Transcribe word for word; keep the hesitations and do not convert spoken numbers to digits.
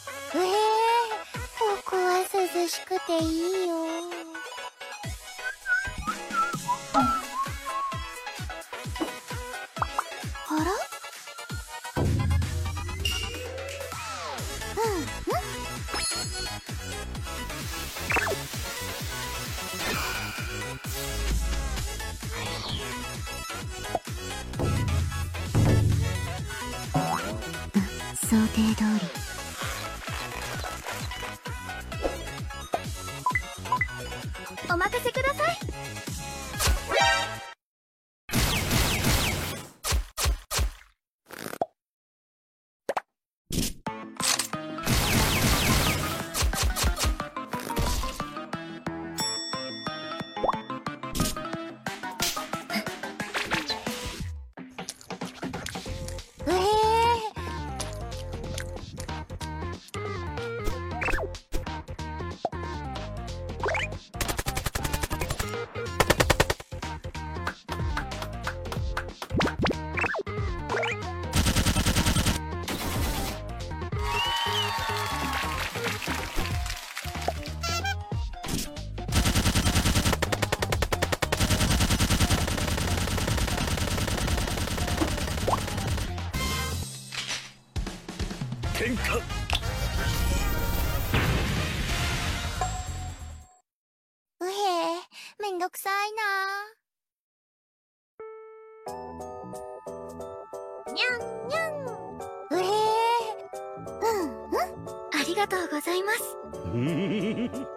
えー、ここは涼しくていいよ。あら？うんうん。想定通り。お任せください。うへ喧嘩。 うへめんどくさいな。にゃんにゃん。うへうんうん。ありがとうございます。